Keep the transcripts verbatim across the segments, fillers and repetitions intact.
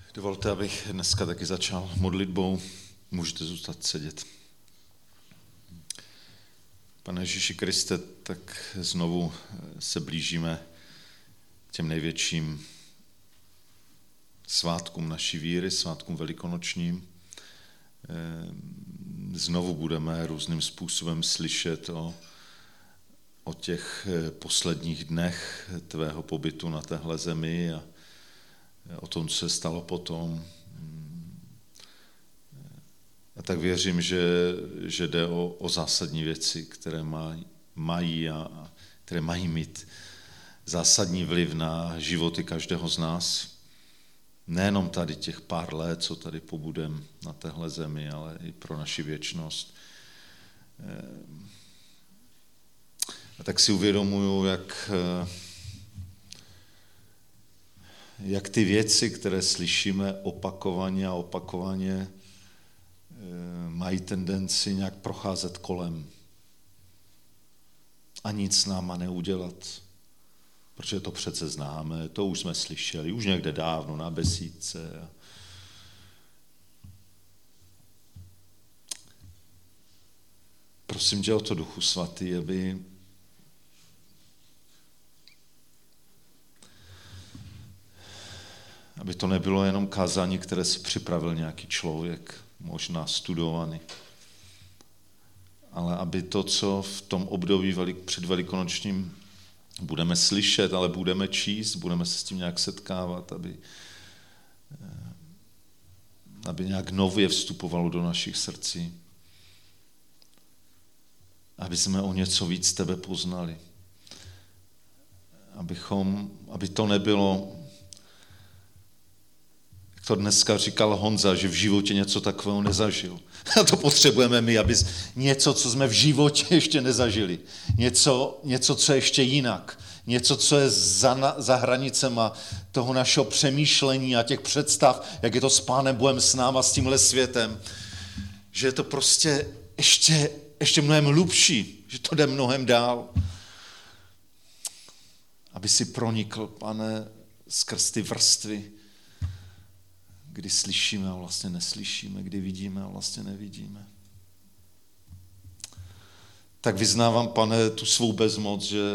Dovolte, abych dneska taky začal modlitbou. Můžete zůstat sedět. Pane Ježíši Kriste, tak znovu se blížíme těm největším svátkům naší víry, svátkům velikonočním. Znovu budeme různým způsobem slyšet o, o těch posledních dnech tvého pobytu na téhle zemi a o tom, co se stalo potom. A tak věřím, že, že jde o, o zásadní věci, které maj, mají a které mají mít zásadní vliv na životy každého z nás. Nejenom tady těch pár let, co tady pobudem na téhle zemi, ale i pro naši věčnost. A tak si uvědomuju, jak, jak ty věci, které slyšíme opakovaně a opakovaně, mají tendenci nějak procházet kolem a nic s náma neudělat, protože to přece známe, to už jsme slyšeli, už někde dávno na besídce. Prosím tě o to, Duchu Svatý, aby aby to nebylo jenom kázání, které si připravil nějaký člověk, možná studovaný, ale aby to, co v tom období před velikonočním budeme slyšet, ale budeme číst, budeme se s tím nějak setkávat, aby, aby nějak nově vstupovalo do našich srdcí, aby jsme o něco víc tebe poznali, abychom, aby to nebylo, to dneska říkal Honza, že v životě něco takového nezažil. A to potřebujeme my, aby něco, co jsme v životě ještě nezažili. Něco, něco co je ještě jinak. Něco, co je za, za hranicema toho našeho přemýšlení a těch představ, jak je to s Pánem Bohem, s náma, s tímhle světem. Že je to prostě ještě, ještě mnohem hlubší, že to jde mnohem dál. Aby si pronikl, Pane, skrz ty vrstvy, kdy slyšíme a vlastně neslyšíme, kdy vidíme a vlastně nevidíme. Tak vyznávám, Pane, tu svou bezmoc, že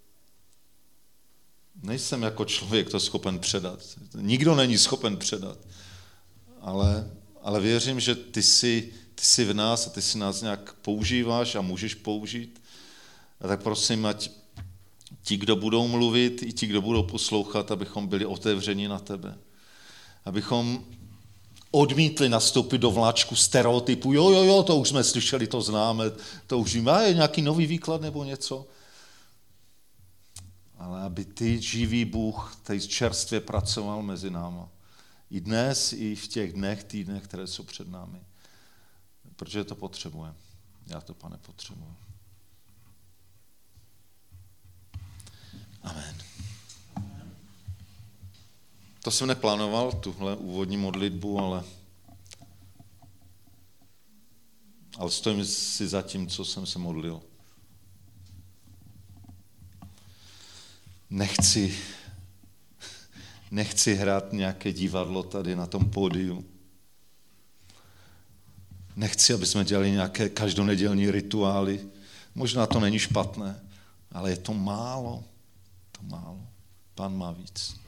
nejsem jako člověk to schopen předat. Nikdo není schopen předat. Ale, ale věřím, že ty jsi, ty jsi v nás a ty si nás nějak používáš a můžeš použít. A tak prosím, ať ti, kdo budou mluvit, i ti, kdo budou poslouchat, abychom byli otevřeni na tebe. Abychom odmítli nastoupit do vláčku stereotypu. Jo, jo, jo, to už jsme slyšeli, to známe, to už víme, a je nějaký nový výklad nebo něco. Ale aby ty, živý Bůh, tady čerstvě pracoval mezi náma. I dnes, i v těch dnech, týdnech, které jsou před námi. Protože to potřebujeme. Já to, Pane, potřebuji. Amen. To jsem neplánoval, tuhle úvodní modlitbu, ale, ale stojím si za tím, co jsem se modlil. Nechci, nechci hrát nějaké divadlo tady na tom pódiu. Nechci, aby jsme dělali nějaké každonedělní rituály. Možná to není špatné, ale je to málo. To málo. Pán má víc.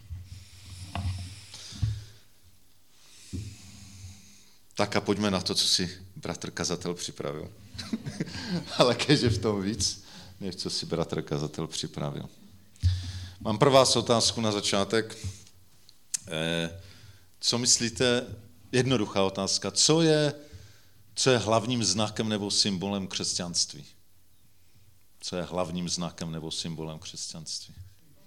Tak a pojďme na to, co si bratr kazatel připravil. Ale keďže v tom víc, než co si bratr kazatel připravil. Mám pro vás otázku na začátek. Co myslíte, jednoduchá otázka, co je, co je hlavním znakem nebo symbolem křesťanství? Co je hlavním znakem nebo symbolem křesťanství?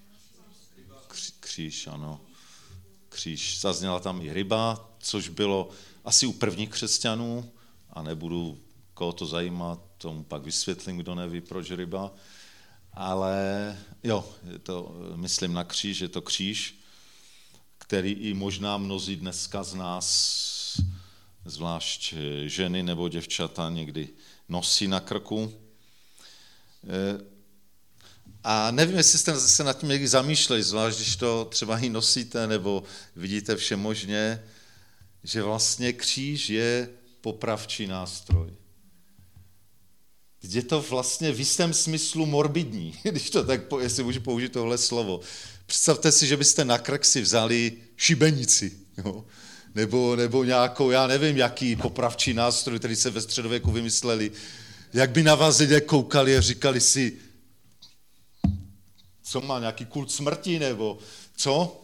Kříž, ano. Kříž. Zazněla tam i ryba, což bylo asi u prvních křesťanů, a nebudu, koho to zajímá, tomu pak vysvětlím, kdo neví, proč ryba, ale jo, je to, myslím na kříž, je to kříž, který i možná mnozí dneska z nás, zvlášť ženy nebo děvčata, někdy nosí na krku. A nevím, jestli jste se nad tím někdy zamýšleli, zvlášť když to třeba i nosíte, nebo vidíte všemožně, že vlastně kříž je popravčí nástroj. Je to vlastně v jistém smyslu morbidní, když to tak, jestli můžu použít tohle slovo. Představte si, že byste na krk si vzali šibenici, jo? Nebo, nebo nějakou, já nevím, jaký popravčí nástroj, který se ve středověku vymysleli. Jak by na vás lidé koukali a říkali si, co má, nějaký kult smrti, nebo co?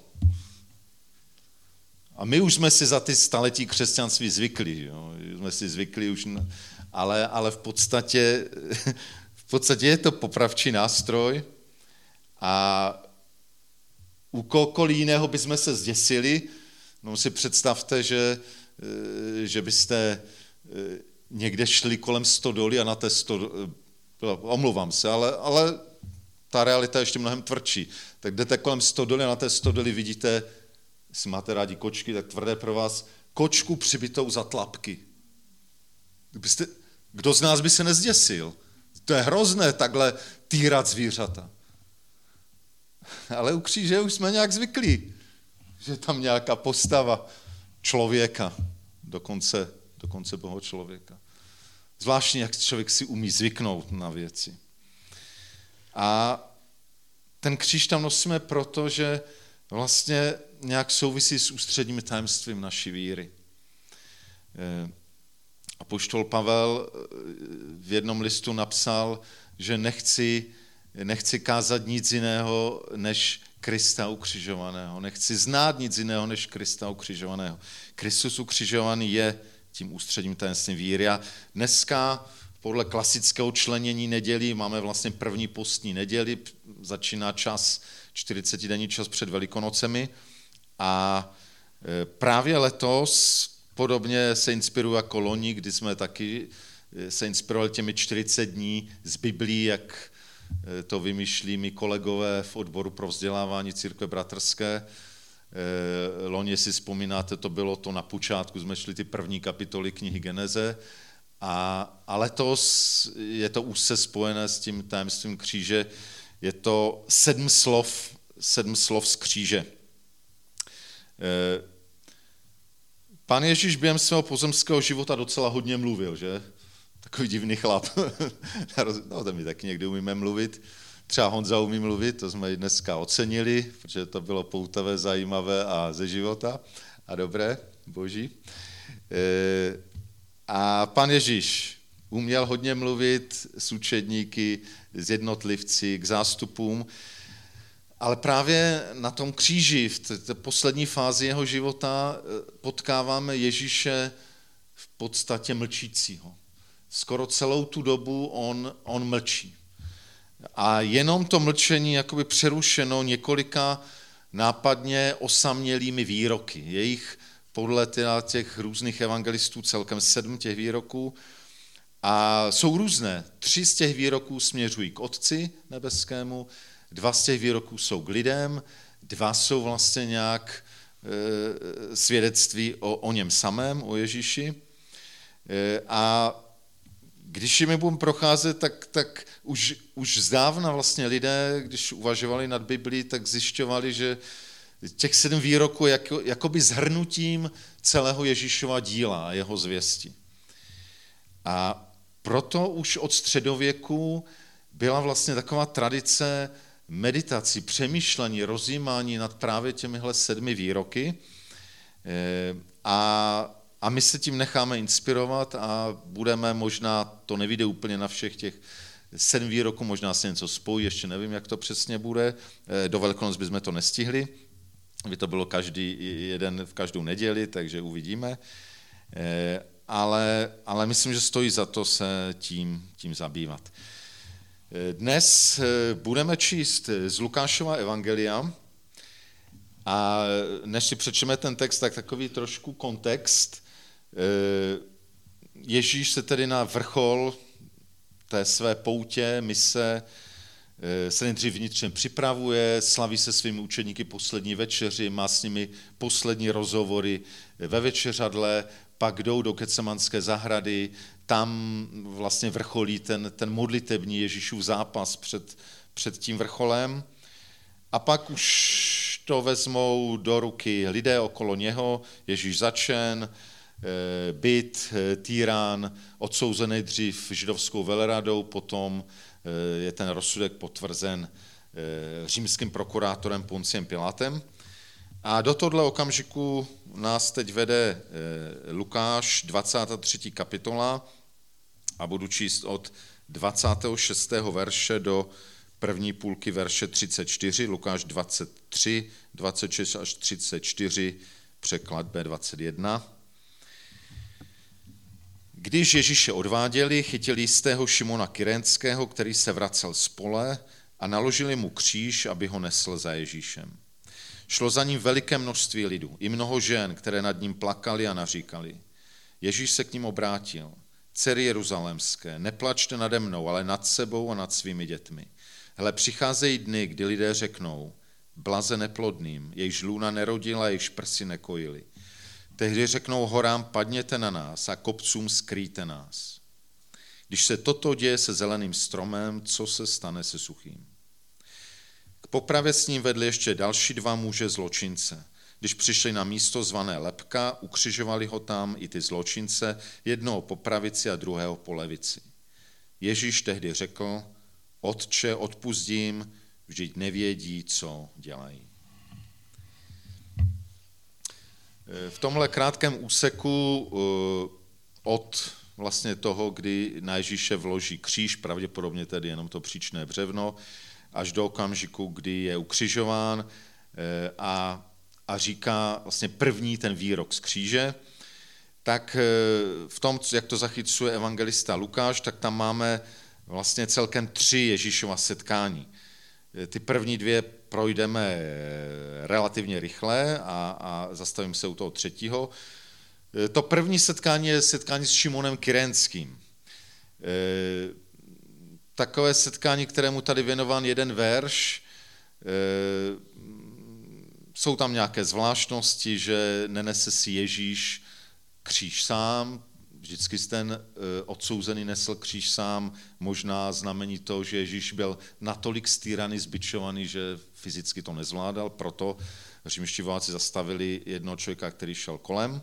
A my už jsme si za ty staletí křesťanství zvykli, jo? Jsme si zvykli už, ale, ale v podstatě, v podstatě je to popravčí nástroj a u kohokoliv jiného bychom se zděsili. No si představte, že, že byste někde šli kolem stodoly a na té stodoly, omluvám se, ale, ale ta realita je ještě mnohem tvrdší. Tak jdete kolem stodoly a na té stodoly vidíte, jestli máte rádi kočky, tak tvrdé pro vás, kočku přibitou za tlapky. Byste, kdo z nás by se nezděsil? To je hrozné takhle týrat zvířata. Ale u kříže už jsme nějak zvyklí, že tam nějaká postava člověka, dokonce, dokonce boho člověka. Zvláštně, jak člověk si umí zvyknout na věci. A ten kříž tam nosíme proto, že vlastně nějak souvisí s ústředním tajemstvím naší víry. Apoštol Pavel v jednom listu napsal, že nechci, nechci kázat nic jiného, než Krista ukřižovaného. Nechci znát nic jiného, než Krista ukřižovaného. Kristus ukřižovaný je tím ústředním tajemstvím víry. A dneska podle klasického členění nedělí máme vlastně první postní neděli, začíná čas, čtyřicetidenní čas před Velikonocemi a právě letos podobně se inspiruji jako loni, kdy jsme taky se inspirovali těmi čtyřicet dní z Biblí, jak to vymýšlí mi kolegové v odboru pro vzdělávání církve bratrské. Loni, jestli vzpomínáte, to bylo to na počátku, jsme šli ty první kapitoly knihy Geneze a, a letos je to úzce spojené s tím tajemstvím kříže, je to sedm slov, sedm slov z kříže. Pán Ježíš během svého pozemského života docela hodně mluvil, že? Takový divný chlap. No, to my taky někdy umíme mluvit. Třeba Honza umí mluvit, to jsme i dneska ocenili, protože to bylo poutavé, zajímavé a ze života. A dobré, boží. A Pán Ježíš uměl hodně mluvit s učedníky, s jednotlivci, k zástupům, ale právě na tom kříži, v té poslední fázi jeho života, potkáváme Ježíše v podstatě mlčícího. Skoro celou tu dobu on, on mlčí. A jenom to mlčení jakoby přerušeno několika nápadně osamělými výroky. Je jich podle těch různých evangelistů celkem sedm těch výroků a jsou různé. Tři z těch výroků směřují k Otci nebeskému, dva z těch výroků jsou k lidem, dva jsou vlastně nějak e, svědectví o, o něm samém, o Ježíši. E, a když jimi budeme procházet, tak, tak už, už zdávna vlastně lidé, když uvažovali nad Biblí, tak zjišťovali, že těch sedm výroků je jako, jakoby shrnutím celého Ježíšova díla a jeho zvěsti. A proto už od středověku byla vlastně taková tradice meditací, přemýšlení, rozjímání nad právě těmihle sedmi výroky a, a my se tím necháme inspirovat a budeme možná, to nevyjde úplně na všech těch sedm výroků, možná se něco spojí, ještě nevím, jak to přesně bude, do Velikonoc bychom to nestihli, by to bylo každý jeden v každou neděli, takže uvidíme, ale, ale myslím, že stojí za to se tím, tím zabývat. Dnes budeme číst z Lukášova evangelia a než si přečteme ten text, tak takový trošku kontext. Ježíš se tedy na vrchol té své poutě, mise, se nejdřív vnitřně připravuje, slaví se svými učeníky poslední večeři, má s nimi poslední rozhovory ve večeřadle, pak jdou do Getsemanské zahrady, tam vlastně vrcholí ten, ten modlitební Ježíšův zápas před, před tím vrcholem. A pak už to vezmou do ruky lidé okolo něho, Ježíš začen, byt, týrán, odsouzený dřív židovskou veleradou, potom je ten rozsudek potvrzen římským prokurátorem Ponciem Pilátem. A do tohle okamžiku nás teď vede Lukáš, dvacátá třetí kapitola, a budu číst od dvacátého šestého verše do první půlky verše třicet čtyři, Lukáš dvacet tři, dvacet šest až třicet čtyři, překlad bé dvacet jedna. Když Ježíše odváděli, chytili jistého Šimona Kyrénského, který se vracel z pole, a naložili mu kříž, aby ho nesl za Ježíšem. Šlo za ním veliké množství lidu, i mnoho žen, které nad ním plakali a naříkali. Ježíš se k ním obrátil. Dcery jeruzalémské, neplačte nade mnou, ale nad sebou a nad svými dětmi. Hle, přicházejí dny, kdy lidé řeknou, blaze neplodným, jejichž lůna nerodila, jejichž prsy nekojily. Tehdy řeknou horám, padněte na nás, a kopcům skrýjte nás. Když se toto děje se zeleným stromem, co se stane se suchým? K popravě s ním vedli ještě další dva muže zločince. Když přišli na místo zvané Lebka, ukřižovali ho tam i ty zločince, jednoho po pravici a druhého po levici. Ježíš tehdy řekl, Otče, odpustím, vždyť nevědí, co dělají. V tomhle krátkém úseku od vlastně toho, kdy na Ježíše vloží kříž, pravděpodobně tedy jenom to příčné břevno, až do okamžiku, kdy je ukřižován a, a říká vlastně první ten výrok z kříže, tak v tom, jak to zachycuje evangelista Lukáš, tak tam máme vlastně celkem tři Ježíšova setkání. Ty první dvě projdeme relativně rychle a, a zastavím se u toho třetího. To první setkání je setkání s Šimonem Kyrénským. Takové setkání, kterému tady věnován jeden verš. Jsou tam nějaké zvláštnosti, že nenese si Ježíš kříž sám, vždycky ten odsouzený nesl kříž sám, možná znamení to, že Ježíš byl natolik stýraný, zbičovaný, že fyzicky to nezvládal, proto římští vojáci zastavili jednoho člověka, který šel kolem.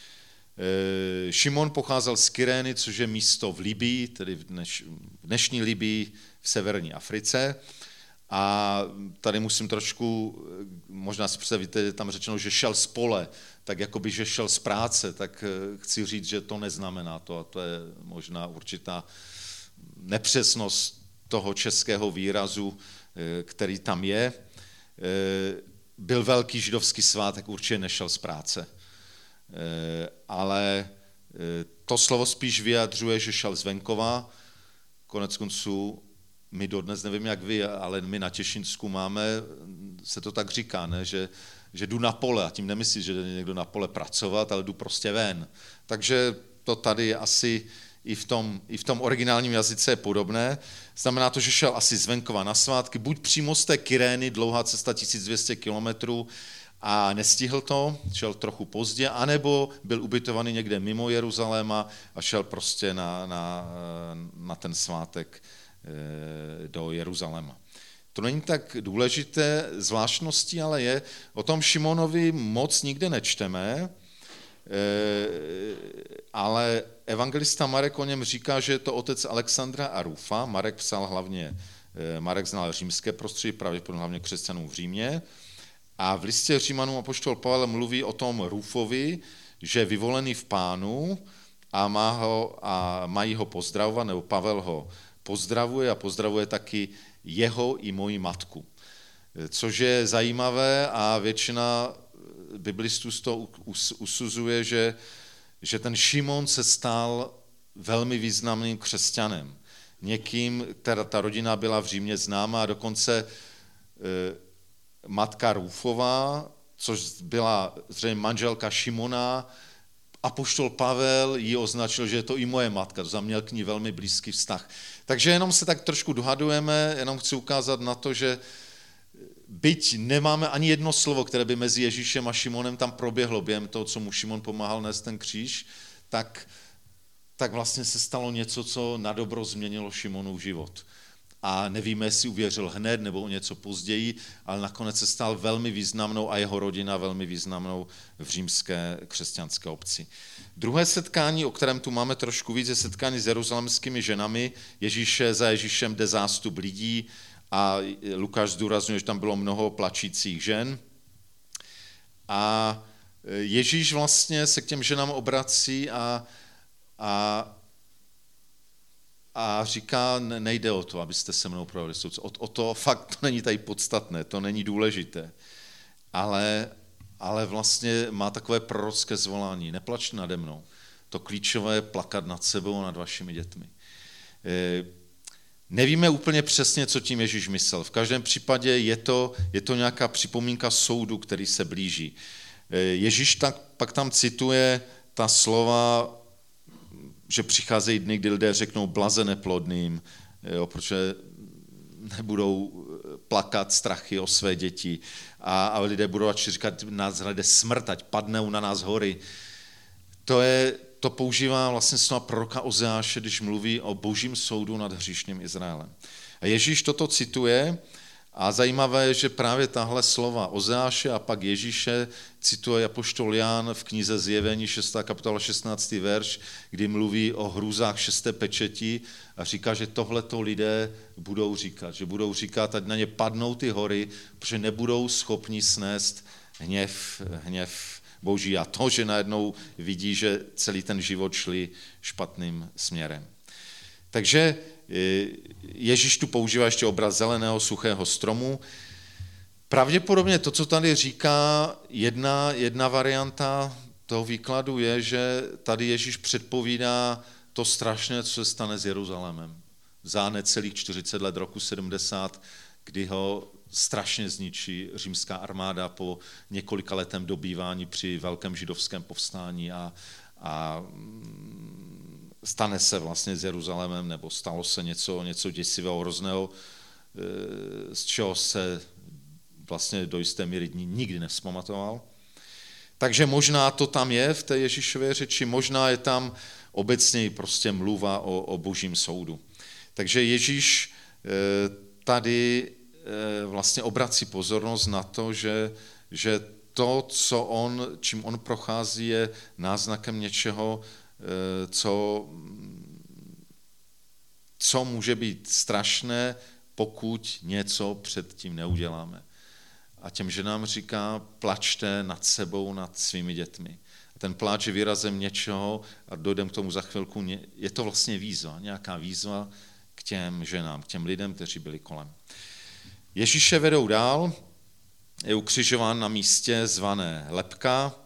Šimon pocházel z Kyrény, což je místo v Libii, tedy v, dneš, v dnešní Libii v severní Africe. A tady musím trošku, možná si představíte, je tam řečeno, že šel z pole, tak jakoby, že šel z práce, tak chci říct, že to neznamená to, a to je možná určitá nepřesnost toho českého výrazu, který tam je. Byl velký židovský svátek, určitě nešel z práce. Ale to slovo spíš vyjadřuje, že šel z venkova, konec konců my dodnes, nevím jak vy, ale my na Těšínsku máme, se to tak říká, ne? Že, že jdu na pole, a tím nemyslí, že jde někdo na pole pracovat, ale jdu prostě ven. Takže to tady je asi i v tom, i v tom originálním jazyce je podobné. Znamená to, že šel asi z venkova na svátky, buď přímo z té Kyrény, dlouhá cesta tisíc dvě stě kilometrů, a nestihl to, šel trochu pozdě, anebo byl ubytovaný někde mimo Jeruzaléma a šel prostě na, na, na ten svátek do Jeruzaléma. To není tak důležité, zvláštností ale je, o tom Šimonovi moc nikde nečteme, ale evangelista Marek o něm říká, že je to otec Alexandra a Rufa. Marek psal hlavně, Marek znal římské prostředí, pravděpodobně hlavně křesťanů v Římě. A v listě Římanům apoštol Pavel mluví o tom Rufovi, že je vyvolený v Pánu a, má ho, a mají ho pozdravovat, nebo Pavel ho pozdravuje a pozdravuje taky jeho i moji matku. Což je zajímavé a většina biblistů z toho usuzuje, že, že ten Šimon se stal velmi významným křesťanem. Někým, která ta rodina byla v Římě známá, a dokonce matka Rufová, což byla zřejmě manželka Šimona, apoštol Pavel ji označil, že je to i moje matka, to měl k ní velmi blízký vztah. Takže jenom se tak trošku dohadujeme, jenom chci ukázat na to, že byť nemáme ani jedno slovo, které by mezi Ježíšem a Šimonem tam proběhlo během toho, co mu Šimon pomáhal nést ten kříž, tak, tak vlastně se stalo něco, co na dobro změnilo Šimonův život. a nevíme, jestli uvěřil hned nebo o něco později, ale nakonec se stal velmi významnou a jeho rodina velmi významnou v římské křesťanské obci. Druhé setkání, o kterém tu máme trošku víc, je setkání s jeruzalemskými ženami. Ježíše, za Ježíšem jde zástup lidí a Lukáš zdůrazňuje, že tam bylo mnoho plačících žen. A Ježíš vlastně se k těm ženám obrací a, a A říká, nejde o to, abyste se mnou provedli soudce. O, o to fakt to není tady podstatné, to není důležité. Ale, ale vlastně má takové prorocké zvolání. Neplačte nade mnou. To klíčové je plakat nad sebou a nad vašimi dětmi. E, nevíme úplně přesně, co tím Ježíš myslel. V každém případě je to, je to nějaká připomínka soudu, který se blíží. E, Ježíš tak, pak tam cituje ta slova, že přicházejí dny, kdy lidé řeknou blaze neplodným, jo, protože nebudou plakat strachy o své děti a, a lidé budou radši říkat, nás hlede smrt, ať padnou na nás hory. To, je, to používá vlastně slova proroka Ozeáše, když mluví o božím soudu nad hříšným Izraelem. A Ježíš toto cituje a zajímavé je, že právě tahle slova Ozeáše a pak Ježíše cituje apoštol Jan v knize Zjevení šestá kapitola šestnáctý verš, kdy mluví o hrůzách šesté pečeti a říká, že tohleto lidé budou říkat, že budou říkat, ať na ně padnou ty hory, protože nebudou schopni snést hněv, hněv boží a to, že najednou vidí, že celý ten život šli špatným směrem. Takže Ježíš tu používá ještě obraz zeleného suchého stromu. Pravděpodobně to, co tady říká, jedna, jedna varianta toho výkladu je, že tady Ježíš předpovídá to strašné, co se stane s Jeruzalémem. Za necelých čtyřicet let, roku sedmdesát, kdy ho strašně zničí římská armáda po několika letém dobývání při velkém židovském povstání a, a stane se vlastně s Jeruzalémem, nebo stalo se něco, něco děsivého, hrozného, z čeho se vlastně do jisté míry nikdy nevzpamatoval. Takže možná to tam je v té Ježíšově řeči, možná je tam obecněji prostě mluva o, o božím soudu. Takže Ježíš tady vlastně obrací pozornost na to, že, že to, co on, čím on prochází, je náznakem něčeho, co, co může být strašné, pokud něco před tím neuděláme. A těm ženám říká, plačte nad sebou, nad svými dětmi. A ten pláč je výrazem něčeho, a dojdeme k tomu za chvilku, je to vlastně výzva, nějaká výzva k těm ženám, k těm lidem, kteří byli kolem. Ježíše vedou dál, je ukřižován na místě zvané Lebka.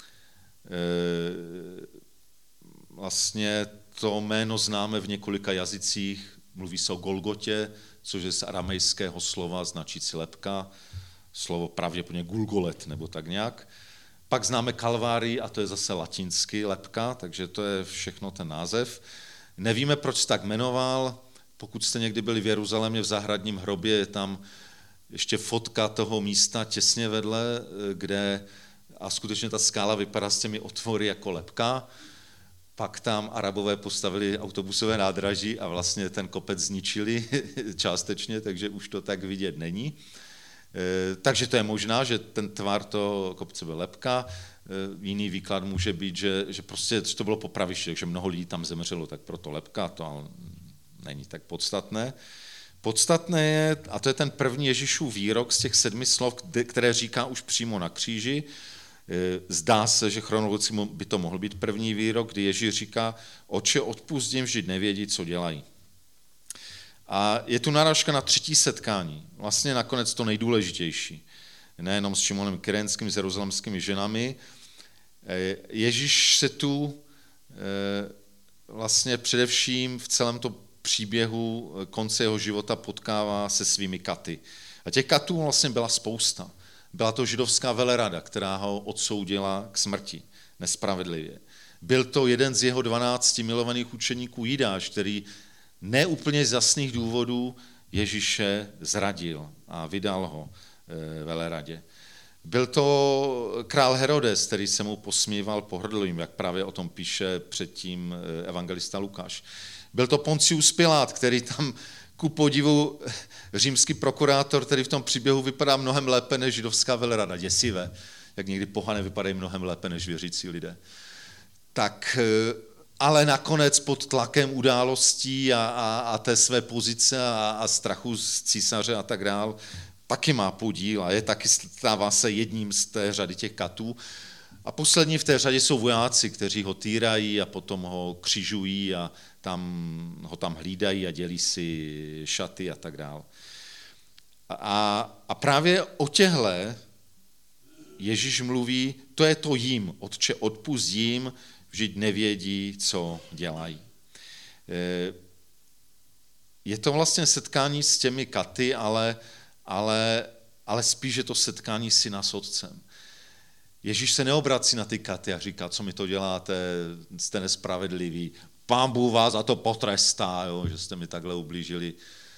Vlastně to jméno známe v několika jazycích, mluví se o Golgotě, což je z aramejského slova značící lebka, slovo pravděpodobně Gulgolet nebo tak nějak. Pak známe Kalvárii a to je zase latinsky lebka, takže to je všechno ten název. Nevíme, proč tak jmenoval, pokud jste někdy byli v Jeruzalémě v zahradním hrobě, je tam ještě fotka toho místa těsně vedle, kde a skutečně ta skála vypadá s těmi otvory jako lebka. Pak tam Arabové postavili autobusové nádraží a vlastně ten kopec zničili částečně, takže už to tak vidět není. Takže to je možná, že ten tvar toho kopce byl lebka. Jiný výklad může být, že, že prostě to bylo popraviště, takže mnoho lidí tam zemřelo, tak proto lebka, to ale není tak podstatné. Podstatné je, a to je ten první Ježíšův výrok z těch sedmi slov, které říká už přímo na kříži. Zdá se, že chronologicky by to mohl být první výrok, kdy Ježíš říká, Otče, odpusť jim, vždyť nevědí, co dělají. A je tu narážka na třetí setkání, vlastně nakonec to nejdůležitější. Nejenom s Šimonem Kyrenským, s jeruzalemskými ženami. Ježíš se tu vlastně především v celém tom příběhu konce jeho života potkává se svými katy. A těch katů vlastně byla spousta. Byla to židovská velerada, která ho odsoudila k smrti nespravedlivě. Byl to jeden z jeho dvanácti milovaných učeníků Jidáš, který neúplně z jasných důvodů Ježíše zradil a vydal ho veleradě. Byl to král Herodes, který se mu posmíval pohrdlým, jak právě o tom píše předtím evangelista Lukáš. Byl to Poncius Pilát, který tam ku podivu římský prokurátor, který v tom příběhu vypadá mnohem lépe než židovská velrada. Děsivé, jak někdy pohané vypadají mnohem lépe než věřící lidé. Tak, ale nakonec pod tlakem událostí a, a, a té své pozice a, a strachu z císaře a tak dál, taky má podíl a je taky stává se jedním z té řady těch katů. A poslední v té řadě jsou vojáci, kteří ho týrají a potom ho křižují a tam, ho tam hlídají a dělí si šaty a tak dál. A, a právě o těhle Ježíš mluví, to je to jim, Otče, odpusť jim, vždyť nevědí, co dělají. Je to vlastně setkání s těmi katy, ale, ale, ale spíš je to setkání syna s otcem. Ježíš se neobrací na ty katy a říká, co mi to děláte, jste nespravedliví, Pán Bůh vás za to potrestá, jo, že jste mi takhle ublížili.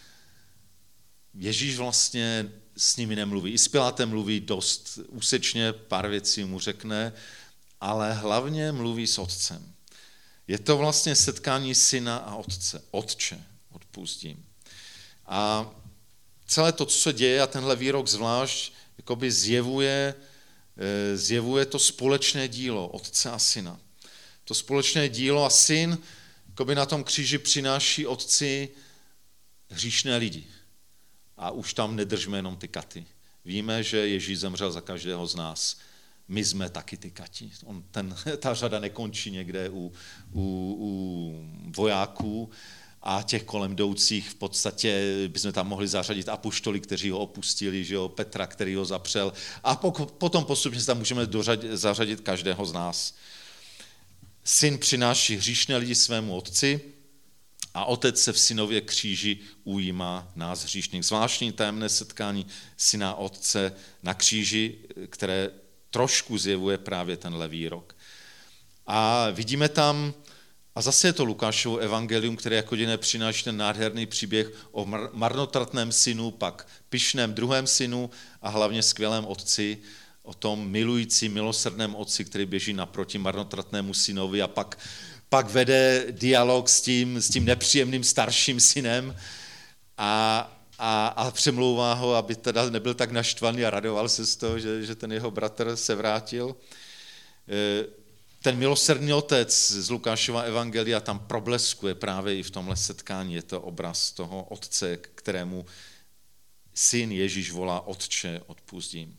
Ježíš vlastně s nimi nemluví. I s Pilátem mluví dost úsečně, pár věcí mu řekne, ale hlavně mluví s otcem. Je to vlastně setkání syna a otce. Otče, odpustím. A celé to, co se děje, a tenhle výrok zvlášť, jakoby zjevuje, zjevuje to společné dílo otce a syna. To společné dílo a syn jakoby na tom kříži přináší otci hříšné lidi. A už tam nedržme jenom ty katy. Víme, že Ježíš zemřel za každého z nás. My jsme taky ty kati. On, ten, ta řada nekončí někde u, u, u vojáků a těch kolem jdoucích. V podstatě bychom tam mohli zařadit apoštoly, kteří ho opustili, že jo, Petra, který ho zapřel. A potom postupně se tam můžeme dořadit, zařadit každého z nás. Syn přináší hříšné lidi svému otci a otec se v synově kříži ujímá nás hříšných. Zvláštní tajemné setkání syna a otce na kříži, které trošku zjevuje právě tenhle výrok. A vidíme tam, a zase je to Lukášovo evangelium, které jako jediné přináší ten nádherný příběh o marnotratném synu, pak pyšném druhém synu a hlavně skvělém otci, o tom milující, milosrdném otci, který běží naproti marnotratnému synovi a pak, pak vede dialog s tím, s tím nepříjemným starším synem a, a, a přemlouvá ho, aby teda nebyl tak naštvaný a radoval se z toho, že, že ten jeho bratr se vrátil. Ten milosrdný otec z Lukášova evangelia tam probleskuje právě i v tomhle setkání. Je to obraz toho otce, kterému syn Ježíš volá Otče, odpusť jim.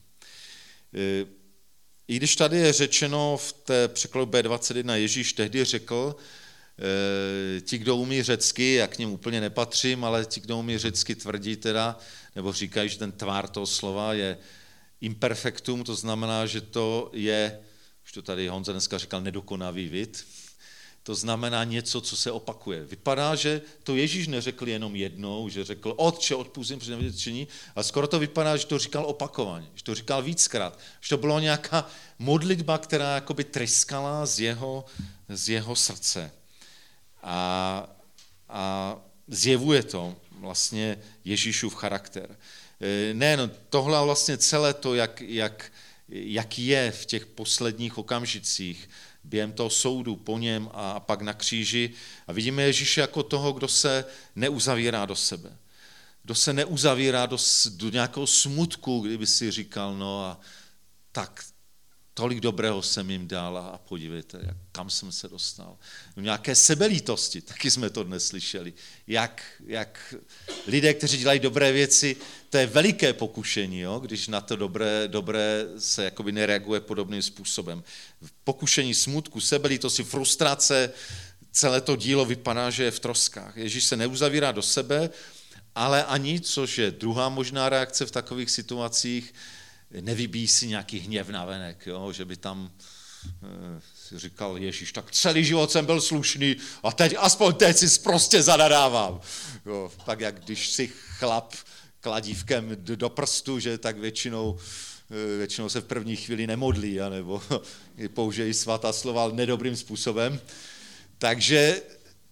I když tady je řečeno v té překladu bé dvacet jedna, Ježíš tehdy řekl, ti, kdo umí řecky, já k ním úplně nepatřím, ale ti, kdo umí řecky, tvrdí teda, nebo říkají, že ten tvár toho slova je imperfektum, to znamená, že to je, už to tady Honza dneska říkal, nedokonavý vid, to znamená něco, co se opakuje. Vypadá, že to Ježíš neřekl jenom jednou, že řekl, Otče, odpustím, protože nevědět činí, ale skoro to vypadá, že to říkal opakovaně, že to říkal víckrát, že to bylo nějaká modlitba, která jakoby tryskala z jeho, z jeho srdce. A, a zjevuje to vlastně Ježíšův charakter. Nejen tohle, ale vlastně celé to, jak, jak, jak je v těch posledních okamžicích, během toho soudu po něm a pak na kříži. A vidíme Ježíše jako toho, kdo se neuzavírá do sebe. Kdo se neuzavírá do, do nějakého smutku, kdyby si říkal, no a tak tolik dobrého jsem jim dal a podívejte, jak, kam jsem se dostal. Do nějaké sebelítosti, taky jsme to dnes slyšeli. Jak, jak lidé, kteří dělají dobré věci, to je veliké pokušení, jo? Když na to dobré, dobré se jakoby nereaguje podobným způsobem. V pokušení smutku, sebelítosti, frustrace, celé to dílo vypadá, že je v troskách. Ježíš se neuzavírá do sebe, ale ani, což je druhá možná reakce v takových situacích, nevybíjí si nějaký hněv navenek, jo? Že by tam eh, si říkal Ježíš, tak celý život jsem byl slušný a teď, aspoň teď si prostě zanadávám. Jo? Tak jak když si chlap kladívkem do prstu, že tak většinou, eh, většinou se v první chvíli nemodlí, anebo použijí svatá slova nedobrým způsobem. Takže,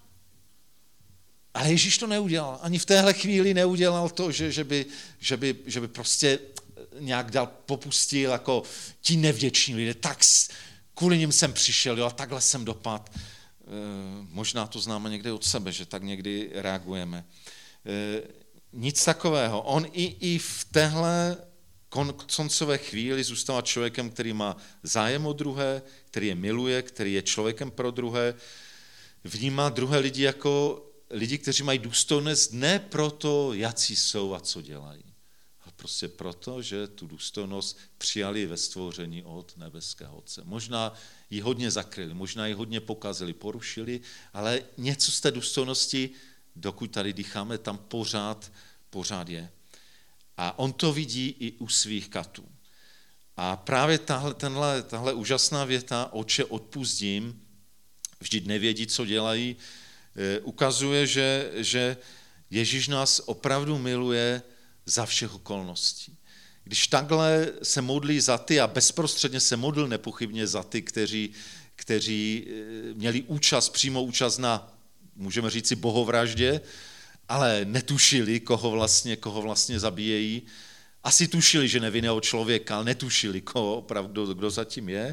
ale Ježíš to neudělal. Ani v téhle chvíli neudělal to, že, že, by, že, by, že by prostě nějak dal, popustil jako ti nevděční lidé, tak kvůli nim jsem přišel, jo, a takhle jsem dopad. E, možná to známe někde od sebe, že tak někdy reagujeme. Nic takového. On i, i v téhle koncové chvíli zůstává člověkem, který má zájem o druhé, který je miluje, který je člověkem pro druhé, vnímá druhé lidi jako lidi, kteří mají důstojnost ne proto, jací jsou a co dělají, ale prostě proto, že tu důstojnost přijali ve stvoření od nebeského Otce. Možná ji hodně zakryli, možná ji hodně pokazili, porušili, ale něco z té důstojnosti, dokud tady dýcháme, tam pořád, pořád je. A on to vidí i u svých katů. A právě tahle, tenhle, tahle úžasná věta, Otče, odpustím, vždyť nevědí, co dělají, ukazuje, že, že Ježíš nás opravdu miluje za všech okolností. Když takhle se modlí za ty, a bezprostředně se modlil nepochybně za ty, kteří, kteří měli účast, přímou účast na, můžeme říci, bohovraždě, ale netušili, koho vlastně, koho vlastně zabíjejí. Asi tušili, že nevinného člověka, ale netušili, koho opravdu, kdo, kdo zatím je.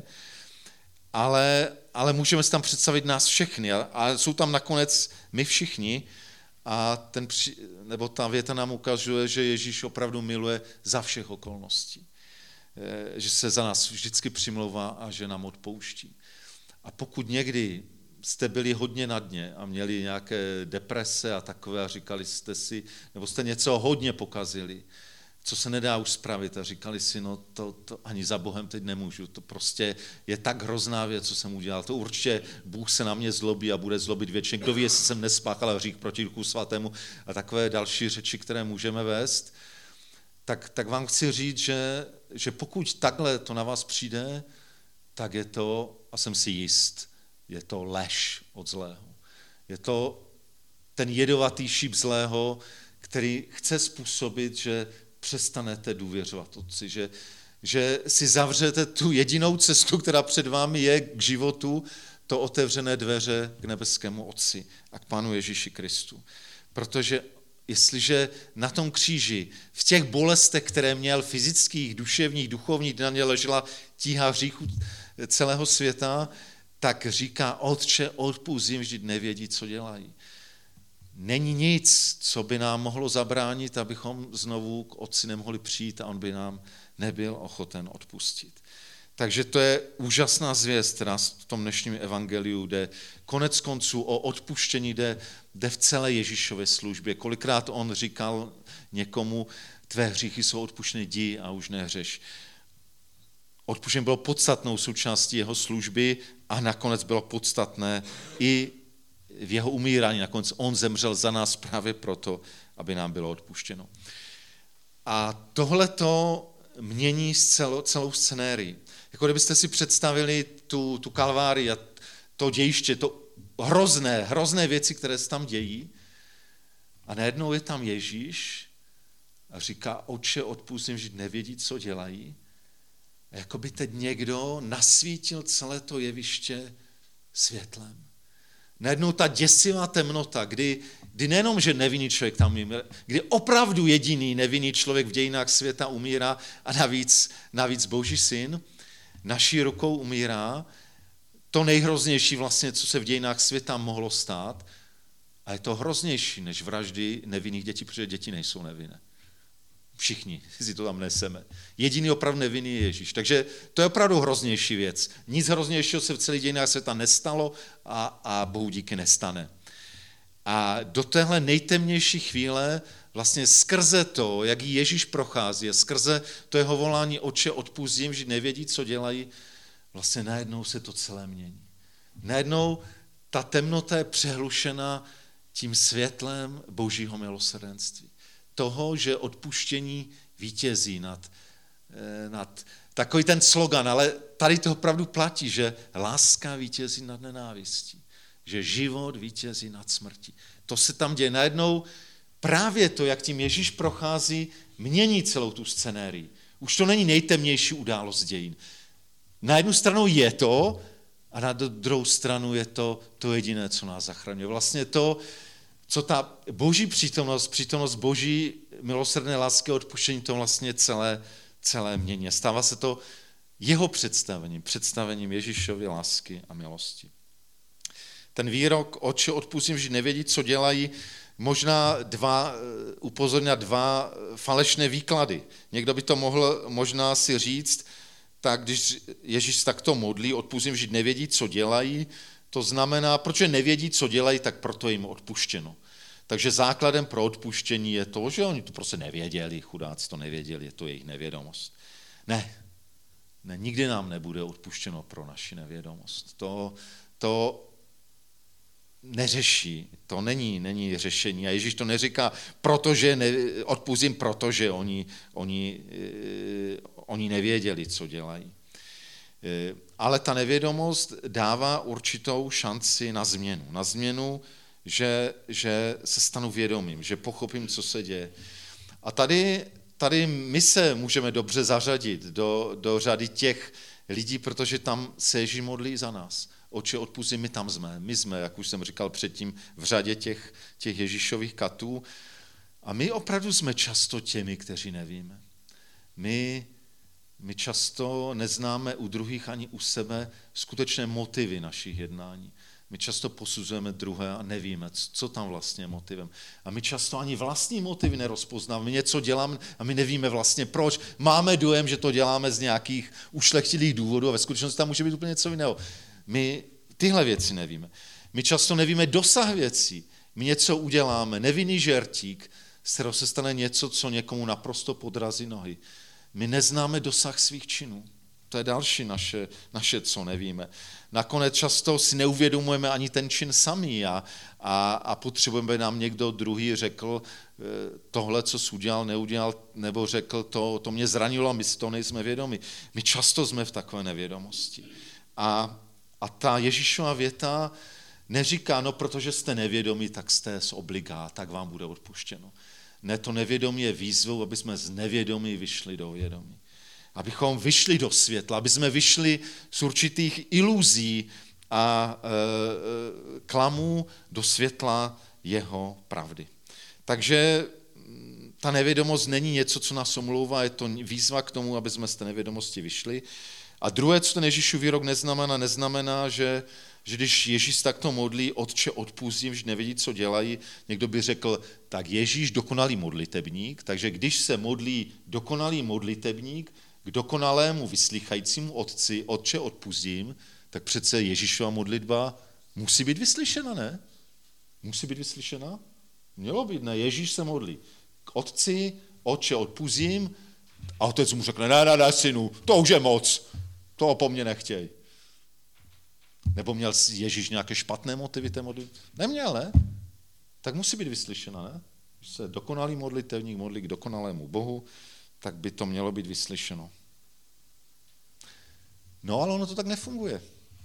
Ale, ale můžeme si tam představit nás všechny. A, a jsou tam nakonec my všichni. A ten, nebo ta věta nám ukazuje, že Ježíš opravdu miluje za všech okolností. Že se za nás vždycky přimlouvá a že nám odpouští. A pokud někdy jste byli hodně na dně a měli nějaké deprese a takové a říkali jste si, nebo jste něco hodně pokazili, co se nedá už spravit a říkali si, no to, to ani za Bohem teď nemůžu, to prostě je tak hrozná věc, co jsem udělal, to určitě Bůh se na mě zlobí a bude zlobit věčně, kdo ví, jestli jsem nespáchal hřích proti Duchu Svatému a takové další řeči, které můžeme vést, tak, tak vám chci říct, že, že pokud takhle to na vás přijde, tak je to, a jsem si jist, je to lež od zlého. Je to ten jedovatý šíp zlého, který chce způsobit, že přestanete důvěřovat Otci, že, že si zavřete tu jedinou cestu, která před vámi je k životu, to otevřené dveře k nebeskému Otci a k Pánu Ježíši Kristu. Protože jestliže na tom kříži, v těch bolestech, které měl, fyzických, duševních, duchovních, na ně ležela tíha hříchu celého světa, tak říká, Otče, odpusť jim, vždyť nevědí, co dělají. Není nic, co by nám mohlo zabránit, abychom znovu k Otci nemohli přijít a on by nám nebyl ochoten odpustit. Takže to je úžasná zvěst, která v tom dnešním evangeliu jde. Konec konců o odpuštění jde, jde v celé Ježíšově službě. Kolikrát on říkal někomu, tvé hříchy jsou odpuštěny, jdi a už nehřeš. Odpuštění bylo podstatnou součástí jeho služby a nakonec bylo podstatné i v jeho umírání. Nakonec on zemřel za nás právě proto, aby nám bylo odpuštěno. A tohleto mění celou, celou scenérii. Jako kdybyste si představili tu, tu kalvárii a to dějiště, to hrozné, hrozné věci, které se tam dějí. A najednou je tam Ježíš a říká, Otče, odpusť jim, že nevědí, co dělají. A jako by teď někdo nasvítil celé to jeviště světlem. Najednou ta děsivá temnota, kdy, kdy nejenom, že nevinný člověk tam umírá, kdy opravdu jediný nevinný člověk v dějinách světa umírá a navíc, navíc Boží syn naší rukou umírá, to nejhroznější vlastně, co se v dějinách světa mohlo stát, a je to hroznější než vraždy nevinných dětí, protože děti nejsou nevinné. Všichni si to tam neseme. Jediný opravdu nevinný je Ježíš. Takže to je opravdu hroznější věc. Nic hroznějšího se v celých dějinách světa nestalo a, a bohu díky nestane. A do téhle nejtemnější chvíle vlastně skrze to, jak Ježíš prochází, skrze to jeho volání, Otče, odpusť jim, že nevědí, co dělají, vlastně najednou se to celé mění. Najednou ta temnota je přehlušena tím světlem Božího milosrdenství. Toho, že odpuštění vítězí nad, nad takový ten slogan, ale tady to opravdu platí, že láska vítězí nad nenávistí, že život vítězí nad smrtí. To se tam děje. Najednou právě to, jak tím Ježíš prochází, mění celou tu scenérii. Už to není nejtemnější událost dějin. Na jednu stranu je to, a na druhou stranu je to to jediné, co nás zachraňuje. Vlastně to, co ta boží přítomnost, přítomnost boží milosrdné lásky a odpuštění, to vlastně celé, celé mění. Stává se to jeho představením, představením Ježíšovy lásky a milosti. Ten výrok, Otče, odpustím, že nevědí, co dělají, možná dva, upozornit na dva falešné výklady. Někdo by to mohl možná si říct, tak když Ježíš takto modlí, odpustím, že nevědí, co dělají, to znamená, protože nevědí, co dělají, tak proto jim odpuštěno. Takže základem pro odpuštění je to, že oni to prostě nevěděli, chudáci to nevěděli, je to jejich nevědomost. Ne, ne, nikdy nám nebude odpuštěno pro naši nevědomost. To, to neřeší, to není, není řešení. A Ježíš to neříká, protože ne, odpustím, protože oni, oni, oni nevěděli, co dělají. Ale ta nevědomost dává určitou šanci na změnu. Na změnu, že, že se stanu vědomým, že pochopím, co se děje. A tady, tady my se můžeme dobře zařadit do, do řady těch lidí, protože tam se Ježíš modlí za nás. Oče, odpustím, my tam jsme. My jsme, jak už jsem říkal předtím, v řadě těch, těch Ježíšových katů. A my opravdu jsme často těmi, kteří nevíme. My, my často neznáme u druhých ani u sebe skutečné motivy našich jednání. My často posuzujeme druhé a nevíme, co tam vlastně je motivem. A my často ani vlastní motivy nerozpoznáme. My něco děláme a my nevíme vlastně proč. Máme dojem, že to děláme z nějakých ušlechtilých důvodů a ve skutečnosti tam může být úplně něco jiného. My tyhle věci nevíme. My často nevíme dosah věcí. My něco uděláme, nevinný žertík, z kterého se stane něco, co někomu naprosto podrazí nohy. My neznáme dosah svých činů. To je další naše, naše, co nevíme. Nakonec často si neuvědomujeme ani ten čin samý a, a, a potřebujeme, aby nám někdo druhý řekl tohle, co jsi udělal, neudělal, nebo řekl, to, to mě zranilo a my si to nejsme vědomi. My často jsme v takové nevědomosti. A, a ta Ježíšova věta neříká, no protože jste nevědomí, tak jste z obligá, tak vám bude odpuštěno. Ne, to nevědomí je výzvou, aby jsme z nevědomí vyšli do vědomí. Abychom vyšli do světla, aby jsme vyšli z určitých iluzí a e, klamů do světla jeho pravdy. Takže ta nevědomost není něco, co nás omlouvá, je to výzva k tomu, aby jsme z té nevědomosti vyšli. A druhé, co ten Ježíšův výrok neznamená, neznamená, že, že když Ježíš takto modlí, Otče, odpustím, že nevědí, co dělají, někdo by řekl, tak Ježíš dokonalý modlitebník, takže když se modlí dokonalý modlitebník, k dokonalému vyslychajícímu Otci, Otče, odpustím, tak přece Ježíšova modlitba musí být vyslyšena, ne? Musí být vyslyšena? Mělo být, ne? Ježíš se modlí k Otci, Otče, odpustím, a Otec mu řekne, ne, ne, ne, synu, to už je moc, to po mně nechtěj. Nebo měl Ježíš nějaké špatné motivy té modlitby? Neměl, ne? Tak musí být vyslyšena, ne? Když se dokonalý modlitevník modlí k dokonalému Bohu, tak by to mělo být vyslyšeno. No, ale ono to tak nefunguje.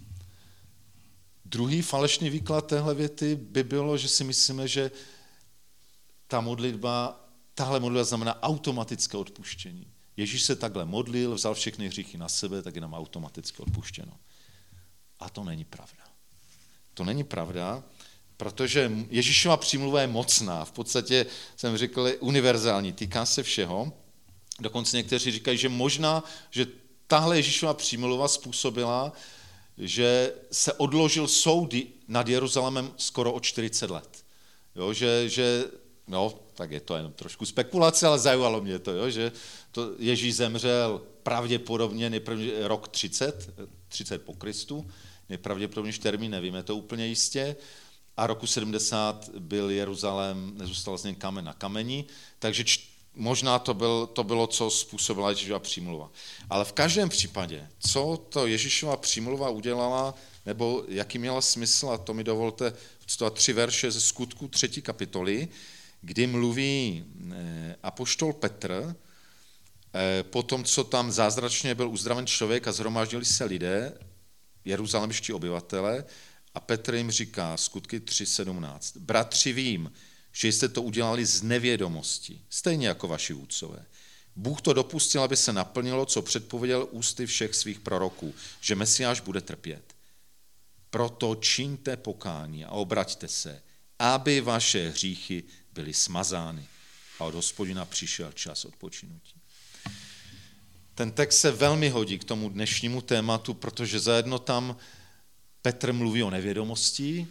Druhý falešný výklad téhle věty by bylo, že si myslíme, že ta modlitba, tahle modlitba znamená automatické odpuštění. Ježíš se takhle modlil, vzal všechny hříchy na sebe, tak je nám automaticky odpuštěno. A to není pravda. To není pravda, protože Ježíšova přímluva je mocná. V podstatě jsem řekl, je univerzální, týká se všeho. Dokonce někteří říkají, že možná, že tahle Ježíšova přímluva způsobila, že se odložil soud nad Jeruzalémem skoro o čtyřicet let. Jo, že, že, no, tak je to jenom trošku spekulace, ale zajímalo mě to, jo, že to Ježíš zemřel pravděpodobně nejprve rok třicet, třicet po Kristu, nejpravděpodobnější termín, nevíme to úplně jistě, a roku sedmdesát byl Jeruzalém, nezůstal z něj kamen na kameni, takže č- možná to, byl, to bylo, co způsobila Ježíšova přímluva. Ale v každém případě, co to Ježíšova přímluva udělala, nebo jaký měla smysl, a to mi dovolte citovat tři verše ze Skutků třetí kapitoly, kdy mluví apoštol Petr, po tom, co tam zázračně byl uzdraven člověk a shromáždili se lidé, jeruzalemští obyvatele, a Petr jim říká, Skutky tři sedmnáct, bratři, vím, že jste to udělali z nevědomosti, stejně jako vaši vůdcové. Bůh to dopustil, aby se naplnilo, co předpověděl ústy všech svých proroků, že Mesiáš bude trpět. Proto čiňte pokání a obraťte se, aby vaše hříchy byly smazány. A od Hospodina přišel čas odpočinutí. Ten text se velmi hodí k tomu dnešnímu tématu, protože zajedno tam Petr mluví o nevědomosti,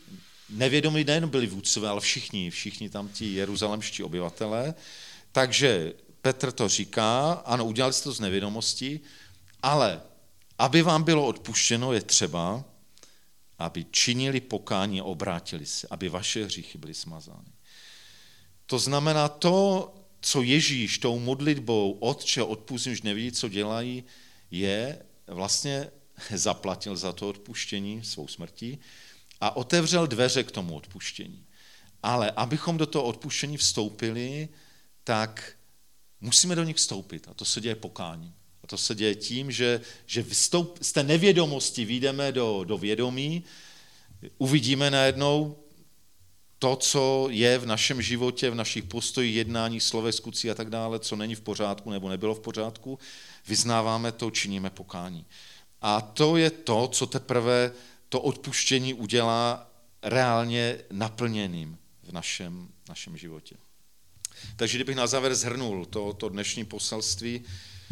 nevědomí nejen byli vůdcové, ale všichni, všichni tam ti jeruzalemští obyvatelé. Takže Petr to říká, ano, udělali jste to z nevědomosti, ale aby vám bylo odpuštěno, je třeba, aby činili pokání a obrátili se, aby vaše hříchy byly smazány. To znamená to, co Ježíš tou modlitbou Otče, odpusť, už nevidí, co dělají, je vlastně zaplatil za to odpuštění svou smrtí a otevřel dveře k tomu odpuštění. Ale abychom do toho odpuštění vstoupili, tak musíme do nich vstoupit a to se děje pokáním. A to se děje tím, že, že vstoup, z té nevědomosti vyjdeme do, do vědomí, uvidíme najednou to, co je v našem životě, v našich postojích, jednáních, slovech, skutcích a tak dále, co není v pořádku nebo nebylo v pořádku, vyznáváme to, činíme pokání. A to je to, co teprve to odpuštění udělá reálně naplněným v našem, našem životě. Takže kdybych na závěr shrnul to, to dnešní poselství,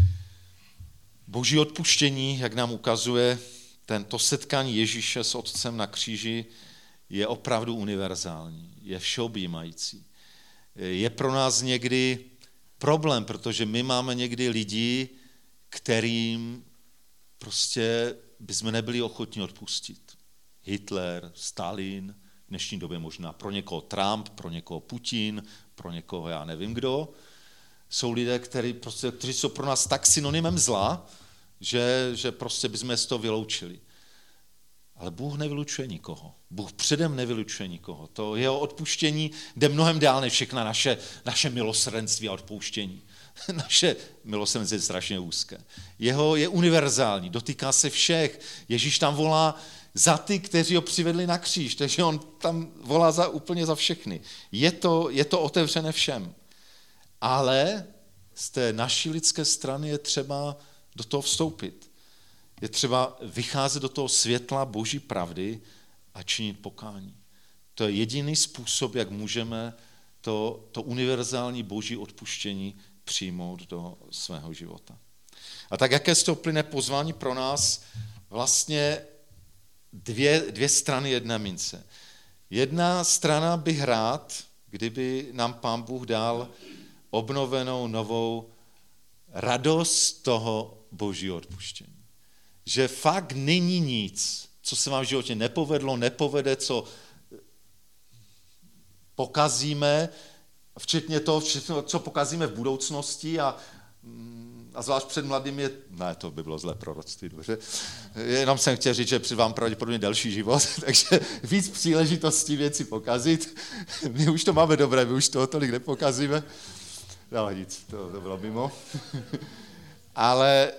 Boží odpuštění, jak nám ukazuje, tento setkání Ježíše s Otcem na kříži je opravdu univerzální, je všeobjímající. Je pro nás někdy problém, protože my máme někdy lidi, kterým prostě bychom nebyli ochotni odpustit. Hitler, Stalin, v dnešní době možná pro někoho Trump, pro někoho Putin, pro někoho já nevím kdo. Jsou lidé, kteří, prostě, kteří jsou pro nás tak synonymem zla, že, že prostě bychom z toho vyloučili. Ale Bůh nevylučuje nikoho. Bůh předem nevylučuje nikoho. To jeho odpuštění jde mnohem dál než všechna naše, naše milosrdenství a odpouštění. Naše milosrdenství je strašně úzké. Jeho je univerzální, dotýká se všech. Ježíš tam volá za ty, kteří ho přivedli na kříž, takže on tam volá za, úplně za všechny. Je to, je to otevřené všem. Ale z té naší lidské strany je třeba do toho vstoupit. Je třeba vycházet do toho světla Boží pravdy a činit pokání. To je jediný způsob, jak můžeme to, to univerzální Boží odpuštění přijmout do svého života. A tak jaké z toho plyne pozvání pro nás? Vlastně dvě, dvě strany jedné mince. Jedna strana bych rád, kdyby nám Pán Bůh dal obnovenou novou radost toho Božího odpuštění. Že fakt není nic, co se vám v životě nepovedlo, nepovede, co pokazíme, včetně toho, co pokazíme v budoucnosti a, a zvlášť před mladými je, ne, to by bylo zlé proroctví, dobře, jenom jsem chtěl říct, že před vám pravděpodobně delší život, takže víc příležitostí věci pokazit. My už to máme dobré, my už toho tolik nepokazíme. No nic, to, to bylo mimo. Ale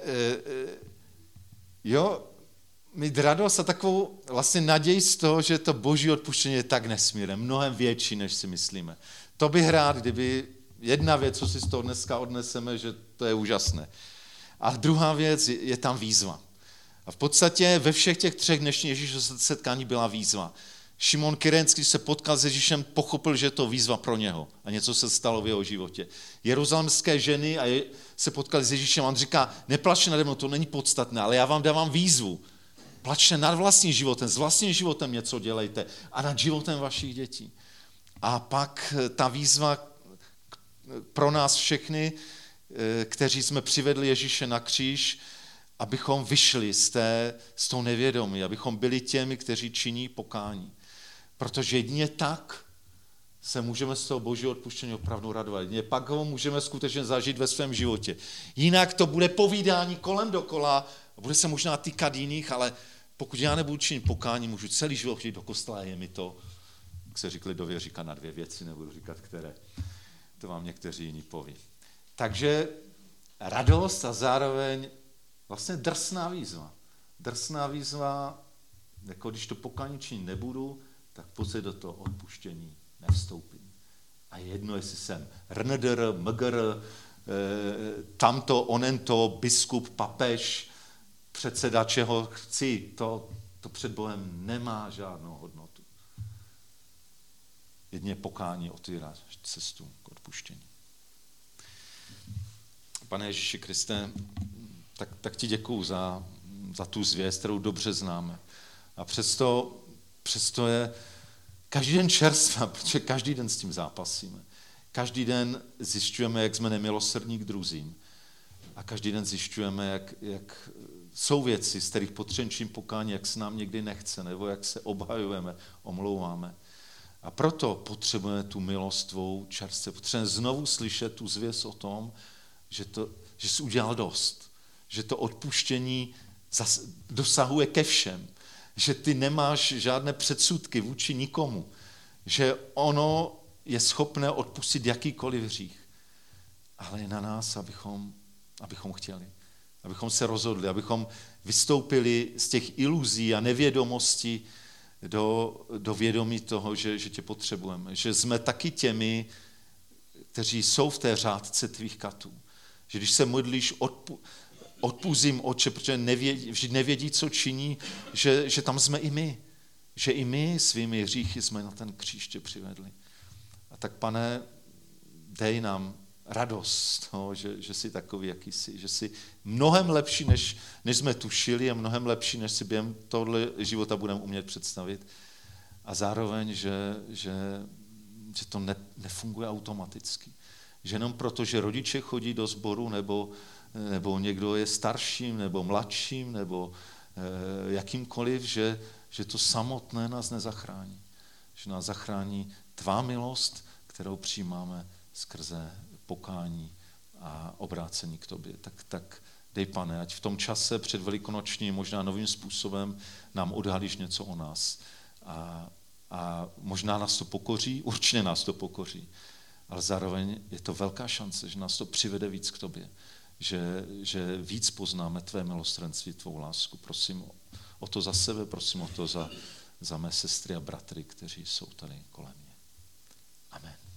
jo, mít radost a takovou vlastně naději z toho, že to Boží odpuštění je tak nesmírné, mnohem větší, než si myslíme. To bych rád, kdyby jedna věc, co si z toho dneska odneseme, že to je úžasné. A druhá věc, je, je tam výzva. A v podstatě ve všech těch třech dnešních Ježíšových setkání byla výzva. Šimon Kyrenský, když se potkal s Ježíšem, pochopil, že je to výzva pro něho. A něco se stalo v jeho životě. Jeruzalemské ženy a je, se potkali s Ježíšem a on říká, neplačte nade mnou, to není podstatné, ale já vám dávám výzvu. Plačte nad vlastním životem, s vlastním životem něco dělejte a nad životem vašich dětí. A pak ta výzva pro nás všechny, kteří jsme přivedli Ježíše na kříž, abychom vyšli z, té, z toho nevědomí, abychom byli těmi, kteří činí pokání. Protože jedině tak se můžeme z toho Božího odpuštění opravdu radovat. Jedině pak ho můžeme skutečně zažít ve svém životě. Jinak to bude povídání kolem dokola, bude se možná týkat jiných, ale pokud já nebudu činit pokání, můžu celý život chodit do kostela, je mi to, jak se říkali, dově říkat na dvě věci, nebudu říkat, které. To vám někteří jiní poví. Takže radost a zároveň vlastně drsná výzva. Drsná výzva, jako když to pokání činit nebudu, tak pojď do toho odpuštění nevstoupím. A jedno, jestli jsem rndr, mgr, tamto, onento, biskup, papež, předseda, čeho chci, to, to před Bohem nemá žádnou hodnotu. Jedině pokání otvírá cestu k odpuštění. Pane Ježíši Kriste, tak, tak ti děkuju za, za tu zvěst, kterou dobře známe. A přesto, přesto je každý den čerstva, protože každý den s tím zápasíme. Každý den zjišťujeme, jak jsme nemilosrdní k druzím. A každý den zjišťujeme, jak, jak jsou věci, z kterých potřebujeme pokání, jak se nám někdy nechce, nebo jak se obhajujeme, omlouváme. A proto potřebujeme tu milost tvou čerstvě. Potřebujeme znovu slyšet tu zvěst o tom, že, to, že jsi udělal dost. Že to odpuštění zas, dosahuje ke všem. Že ty nemáš žádné předsudky vůči nikomu. Že ono je schopné odpustit jakýkoliv hřích. Ale je na nás, abychom, abychom chtěli. Abychom se rozhodli, abychom vystoupili z těch iluzí a nevědomostí do, do vědomí toho, že, že tě potřebujeme. Že jsme taky těmi, kteří jsou v té řádce tvých katů. Že když se modlíš, odpu, odpuzím oče, protože nevědí, vždy nevědí, co činí, že, že tam jsme i my. Že i my svými hříchy jsme na ten kříž tě přivedli. A tak, Pane, dej nám radost toho, že, že jsi takový, jaký jsi. Že jsi mnohem lepší, než, než jsme tušili a mnohem lepší, než si během tohle života budeme umět představit. A zároveň, že, že, že to ne, nefunguje automaticky. Že jenom proto, že rodiče chodí do sboru, nebo, nebo někdo je starším, nebo mladším, nebo eh, jakýmkoliv, že, že to samotné nás nezachrání. Že nás zachrání tvá milost, kterou přijímáme skrze pokání a obrácení k tobě. Tak, tak dej, Pane, ať v tom čase před velikonočním možná novým způsobem nám odhalíš něco o nás. A, a možná nás to pokoří, určitě nás to pokoří, ale zároveň je to velká šance, že nás to přivede víc k tobě. Že, že víc poznáme tvé milostrenství, tvou lásku. Prosím o to za sebe, prosím o to za, za mé sestry a bratry, kteří jsou tady kolem mě. Amen.